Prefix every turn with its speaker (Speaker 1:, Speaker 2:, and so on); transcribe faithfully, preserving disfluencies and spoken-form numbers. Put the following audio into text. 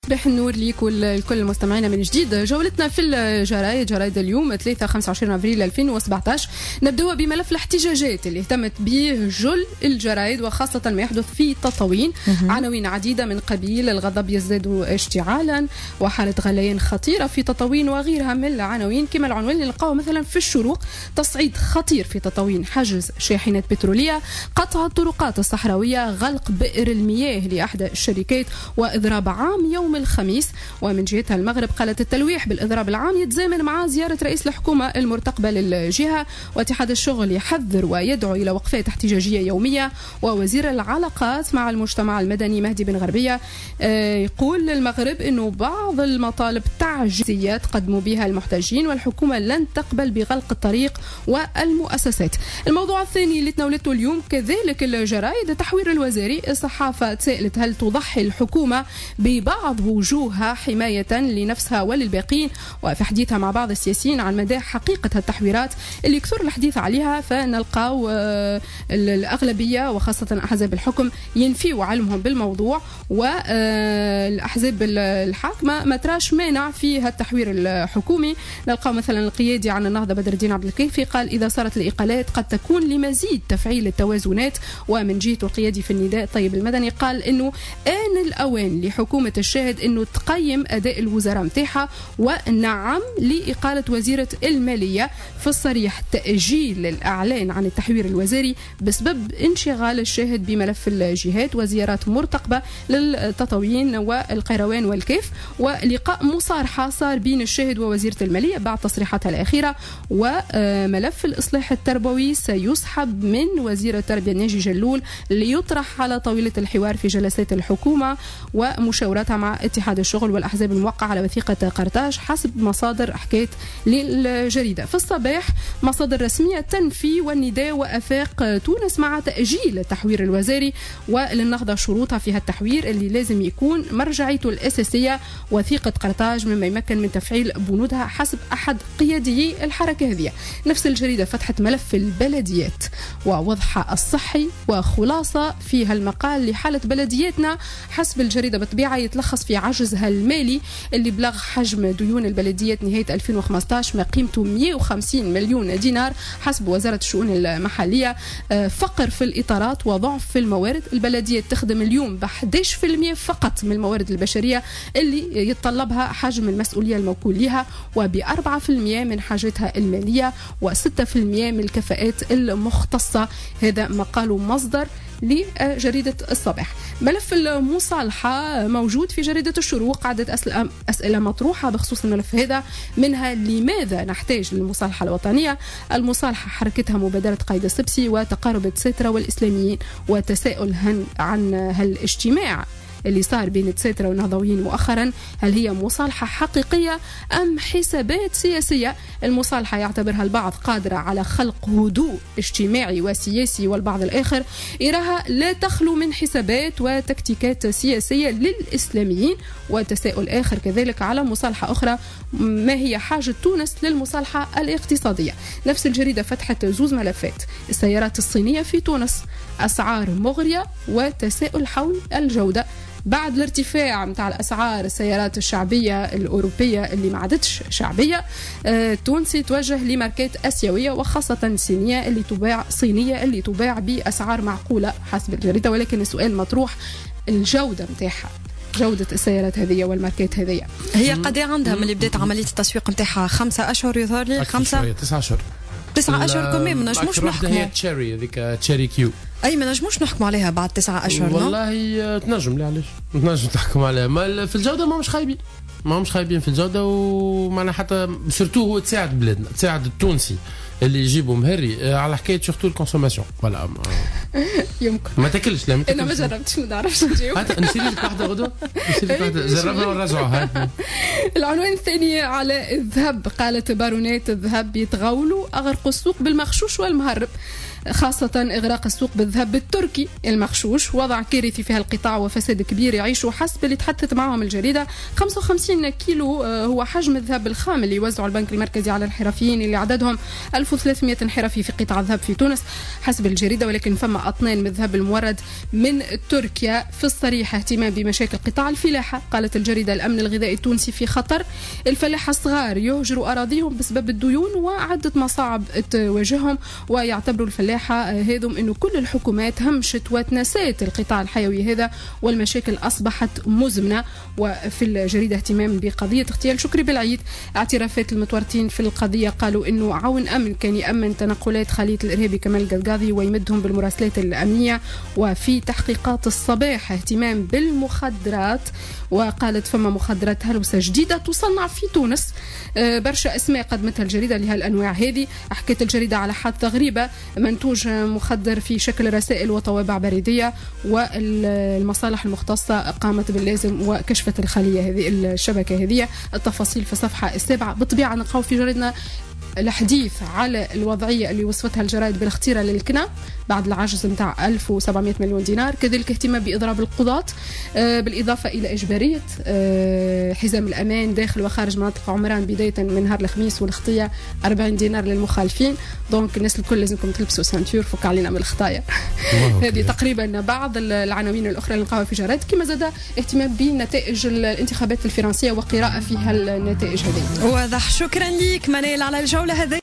Speaker 1: صباح النور ليك ولكل المستمعين من جديد. جولتنا في الجرايد جرايد اليوم ثلاثة خمسة وعشرين أبريل ألفين وسبعطاش. نبدأ بملف الاحتجاجات اللي اهتمت به جل الجرايد وخاصة ما يحدث في تطاوين. عناوين عديدة من قبيل الغضب يزداد اشتعالا وحالة غليان خطيرة في تطاوين وغيرها من العناوين، كما العنوان اللي نلقاه مثلا في الشروق: تصعيد خطير في تطاوين، حجز شاحنات بترولية، قطع الطرقات الصحراوية، غلق بئر المياه لأحد الشركات وإضراب عام يوم الخميس. ومن جهتها المغرب قالت التلويح بالإضراب العام يتزامن مع زيارة رئيس الحكومة المرتقبة للجهة، واتحاد الشغل يحذر ويدعو إلى وقفات احتجاجية يومية. ووزير العلاقات مع المجتمع المدني مهدي بن غربية يقول للمغرب أنه بعض المطالب تعجيزية تقدموا بها المحتجين والحكومة لن تقبل بغلق الطريق والمؤسسات. الموضوع الثاني اللي تناولته اليوم كذلك الجرائد: تحوير الوزاري. الصحافة تسألت هل تضحي الحكومة ببعض وجوهها حماية لنفسها وللباقين؟ وفي حديثها مع بعض السياسيين عن مدى حقيقة التحويرات اللي يكثر الحديث عليها، فنلقاو الأغلبية وخاصة أحزاب الحكم ينفيوا علمهم بالموضوع، والأحزاب الحاكمة ما تراش مانع في التحوير الحكومي. نلقاو مثلا القيادي عن النهضة بدر الدين عبد الكافي قال إذا صارت الإقالات قد تكون لمزيد تفعيل التوازنات. ومن جهته القيادي في النداء طيب المدني قال إنه آن الأوان لحكومة الشاهد إنه تقيم أداء الوزراء متاحة، ونعم لإقالة وزيرة المالية. في الصريح تأجيل الإعلان عن التحوير الوزاري بسبب انشغال الشاهد بملف الجهات وزيارات مرتقبة للتطاوين والقيروان والكيف، ولقاء مصارحة صار بين الشاهد ووزيرة المالية بعد تصريحاتها الأخيرة. وملف الإصلاح التربوي سيسحب من وزير التربية ناجي جلول ليطرح على طاولة الحوار في جلسات الحكومة ومشاوراتها مع اتحاد الشغل والأحزاب الموقعة على وثيقة قرطاج حسب مصادر حكيت للجريدة. في الصباح مصادر رسمية تنفي والنداء وأفاق تونس مع تأجيل التحوير الوزاري، وللنهضة شروطها في هالتحوير اللي لازم يكون مرجعيته الأساسية وثيقة قرطاج مما يمكن من تفعيل بنودها حسب أحد قياديي الحركة هذه. نفس الجريدة فتحت ملف البلديات ووضعها الصحي وخلاصة فيها المقال لحالة بلدياتنا. حسب الجريدة بطبيعة يتلخص في عجزها المالي اللي بلغ حجم ديون البلديات نهاية ألفين وخمسطاش ما قيمته مئة وخمسين مليون دينار حسب وزارة الشؤون المحلية. فقر في الإطارات وضعف في الموارد. البلديات تخدم اليوم ب أحد عشر بالمئة فقط من الموارد البشرية اللي يتطلبها حجم المسؤولية الموكول لها، وب أربعة بالمئة من حاجتها المالية، وستة بالمئة من الكفاءات المختصة. هذا مقال مصدر لجريدة الصباح. ملف المصالحة موجود في جريدة الشروق، عدة أسئلة, أسئلة مطروحة بخصوص الملف هذا، منها لماذا نحتاج للمصالحة الوطنية؟ المصالحة حركتها مبادرة قايد السبسي وتقارب التساترة والإسلاميين، وتساؤل عن هالاجتماع اللي صار بين التساترة والنهضويين مؤخرا هل هي مصالحة حقيقية أم حسابات سياسية؟ المصالحة يعتبرها البعض قادرة على خلق هدوء اجتماعي وسياسي، والبعض الآخر يراها لا تخلو من حسابات وتكتيكات سياسية للإسلاميين. وتساؤل آخر كذلك على مصالحة أخرى: ما هي حاجة تونس للمصالحة الاقتصادية؟ نفس الجريدة فتحت زوز ملفات: السيارات الصينية في تونس، أسعار مغرية، وتساؤل حول الجودة. بعد الارتفاع متاع الأسعار السيارات الشعبية الأوروبية اللي ما عادتش شعبية، آه، تونسي توجه لماركات أسيوية وخاصة صينية اللي تباع صينية اللي تباع بأسعار معقولة حسب الجريدة. ولكن السؤال مطروح: الجودة متاعها، جودة السيارات هذه والماركات هذه
Speaker 2: هي قد عندها من اللي بدأت عملية التسويق متاعها خمسة أشهر يظهر لي خمسة
Speaker 3: تسعة أشهر
Speaker 2: تسعة أشهر كمان ما نجموش نحكموا.
Speaker 3: هي تشيري هذيك تشيري كيو
Speaker 2: أي ما نجموش نحكموا عليها بعد تسعة أشهر.
Speaker 3: والله تنجم لي علاش تنجم تحكم عليها، ما في الجودة ما مش خايبين ما مش خايبين في الجودة، ومعنا حتى سورتو هو تساعد بلادنا تساعد التونسي اللي يجيبوا مهري على حكايه سورتو الكونسوماسيون. ولا
Speaker 1: يمكن
Speaker 3: ما تاكلش لا ما
Speaker 1: انا ما جربتش ما نعرفش نجاوب.
Speaker 3: حتى نسير لك واحده غدوه نسير لك واحده جربنا ونرجعها.
Speaker 1: العنوان الثاني على الذهب، قالت بارونات الذهب يتغولوا اغرقوا السوق بالمغشوش والمهرب. خاصة إغراق السوق بالذهب التركي المغشوش، وضع كارثي فيها القطاع وفساد كبير يعيشوا حسب اللي تحدثت معهم الجريدة. خمسة وخمسين كيلو هو حجم الذهب الخام اللي يوزعه البنك المركزي على الحرفيين اللي عددهم ألف وثلاثمئة حرفي في قطاع الذهب في تونس حسب الجريدة. ولكن فما أطنان من الذهب المورد من تركيا. في الصريح اهتمام بمشاكل قطاع الفلاحة. قالت الجريدة الأمن الغذائي التونسي في خطر، الفلاحة الصغار يهجروا أراضيهم بسبب الديون وعدة مصاعب تواجههم، ويعتبروا الفلاحة هذم أنه كل الحكومات همشت وتنسيت القطاع الحيوي هذا والمشاكل أصبحت مزمنة. وفي الجريدة اهتمام بقضية اغتيال شكري بالعيد. اعترافات المتورطين في القضية قالوا أنه عون أمن كان يأمن تنقلات خلية الإرهابي كمال القذقاضي ويمدهم بالمراسلات الأمنية. وفي تحقيقات الصباح اهتمام بالمخدرات، وقالت فما مخدرات هلوسة جديدة تصنع في تونس. برشا أسماء قدمتها الجريدة لهالأنواع هذه. حكيت الجريدة على حادثة غريبة، منتوج مخدر في شكل رسائل وطوابع بريدية، والمصالح المختصة قامت باللازم وكشفت الخلية هذه الشبكة هذه. التفاصيل في الصفحة السابعة. بالطبيعة نلقاو في جريدنا الحديث على الوضعية اللي وصفتها الجرائد بالاختيار للكنى بعد العجز متاع ألف وسبعمئة مليون دينار. كذلك اهتمام بإضراب القضاة بالإضافة إلى إجبارية حزام الأمان داخل وخارج مناطق عمران بداية من نهار الخميس، والخطية أربعين دينار للمخالفين. دونك الناس الكل لازمكم تلبسوا سانتور، فك علينا من الخطايا. هذه تقريبا بعض العناوين الأخرى اللي نلقاوها في جرائد. كما زاد اهتمام بنتائج الانتخابات الفرنسية وقراءة فيها النتائج هذه.
Speaker 2: واضح. شكرا لك منال على الجولة هذه.